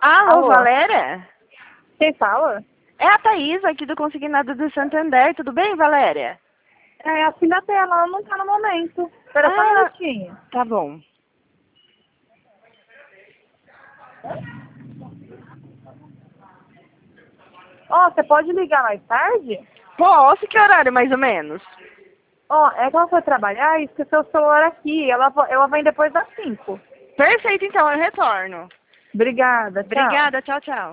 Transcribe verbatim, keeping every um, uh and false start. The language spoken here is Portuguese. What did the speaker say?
Alô, Alô? Valéria? Quem fala? É a Thaís aqui do Consignado do Santander. Tudo bem, Valéria? É a filha dela, ela não tá no momento. Espera só um Ah, minutinho. tá bom. Ó, você pode ligar mais tarde? Posso? Que horário, mais ou menos? Ó, é que ela foi trabalhar e esqueceu o celular aqui. Ela, vo- ela vem depois das cinco. Perfeito, então, eu retorno. Obrigada, tchau. Obrigada, tchau, tchau.